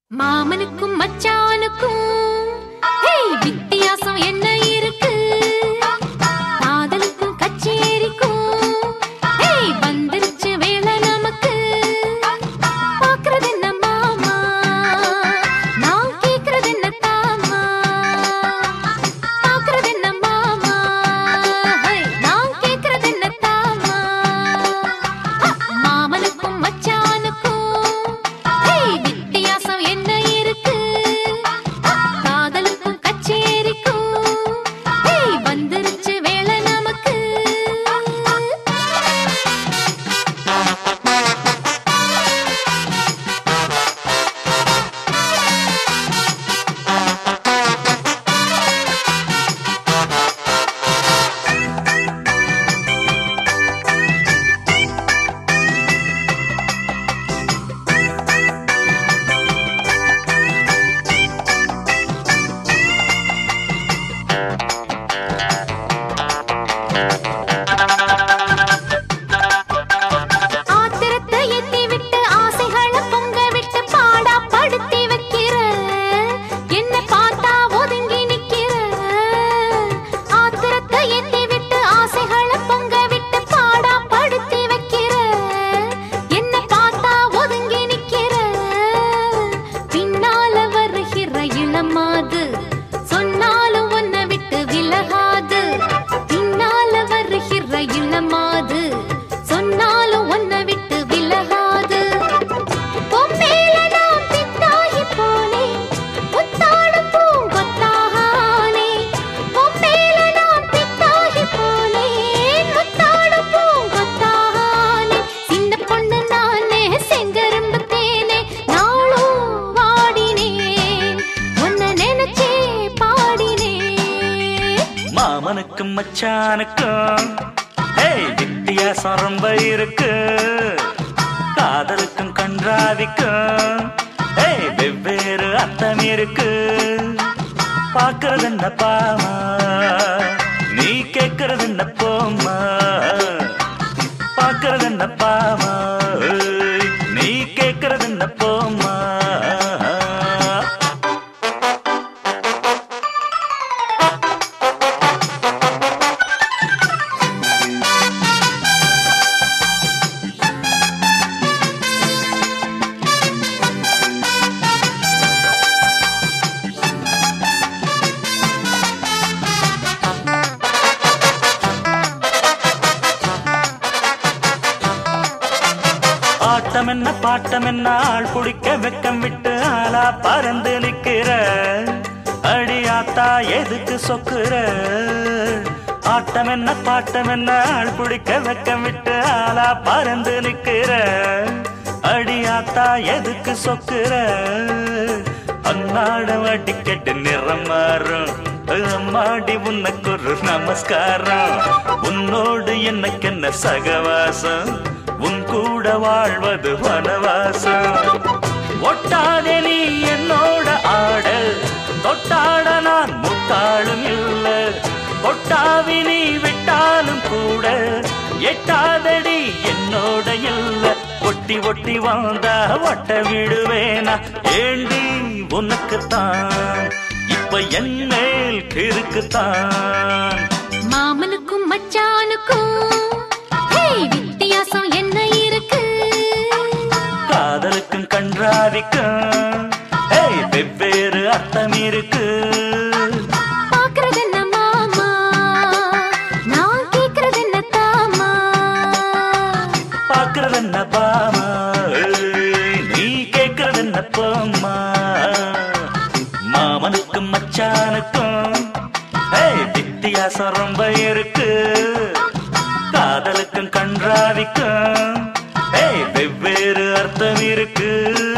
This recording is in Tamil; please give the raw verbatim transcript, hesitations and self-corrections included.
மாமனுக்கும் மச்சானுக்கும் ஹே வித்தியாசம் என்ன இருக்கு? காதலுக்கும் கச்சேரிக்கும் ஹே வந்துருச்சு வேளை நமக்கு. பாக்குறது என்ன மாமா, நான் கேக்குறது என்ன தாமா. பாக்குறது என்ன மாமா, நான் கேக்குறது என்ன தாமா. மாமனுக்கும் மச்சானுக்கும் வித்தியாசம் என்ன இருக்கு? காதலுக்கும் கச்சேரிக்கும் வந்துருச்சு வேளை நமக்கு. சொன்னாலும் உன்னை விட்டு விலகாது, பின்னால வருகிற இளமாது. சொன்னாலும் உன்னை விட்டு விலகாது. பொம்மேல நான் பித்தாகி போனே, புத்தாடும் பூங்கொத்தாகானே. பொம்மேல நான் பித்தாகி போனே, புத்தாடும் பூங்கொத்தாகானே. சின்ன பொண்ணு நானே செங்கரும்பு தேனே, நாளும் வாடினேன் உன்னை நினைச்சே பாடினேன். மாமனுக்கும் மச்சானுக்கும் வித்தியாசம் ரொம்ப இருக்கு. காதலுக்கும் கன்றாவிக்கும் வெவ்வேறு அர்த்தம் இருக்கு. பாக்குறது என்ன பாமா, நீ கேக்குறது என்ன போமா. பாக்குறது என்ன பாமா, நீ கேக்குறது என்ன போமா. ஆட்டம் என்ன பாட்டம் என்ன, ஆள் பிடிக்க வெக்கம் விட்டு ஆளா பறந்து நிக்கிற. அடியாத்தா எதுக்கு சொக்குற? ஆட்டம் என்ன பாட்டம் என்ன, ஆள் பிடிக்க வெக்கம் விட்டு ஆளா பறந்து நிக்கிற. அடியாத்தா எதுக்கு சொக்குற? அன்னாட அடிக்கட்டு நிறம் மாறும். அம்மாடி உனக்கு ஒரு நமஸ்காரம். உன்னோடு எனக்கு என்ன சகவாசம், உன் கூட வாழ்வது வனவாசம். ஒட்டாதே நீ என்னோட ஆட, தொட்டாட நான் முட்டாளும் இல்ல. ஒட்டாவி நீ விட்டாலும் கூட எட்டாதடி என்னோட இல்ல. ஒட்டி ஒட்டி வந்தா ஒட்ட விடுவேனா? ஏண்டி உனக்குத்தான் இப்ப என் மேல் கிறுக்குத்தான். மாமனுக்கும் மச்சானுக்கும் வித்தியாசம் என்ன இருக்கு? காதலுக்கும் கன்றாவிக்கும் வெவ்வேறு அர்த்தம் இருக்கு. பாக்குறது என்ன மாமா, நான் கேக்குறது என்ன தாமா. பாக்குறது என்ன பாமா, நீ கேக்குறது என்ன போமா. மாமனுக்கும் மச்சானுக்கும் வித்தியாசம் ரொம்ப இருக்கு. காதலுக்கும் கன்றாவிக்கும் வெவ்வேறு அர்த்தம் இருக்கு.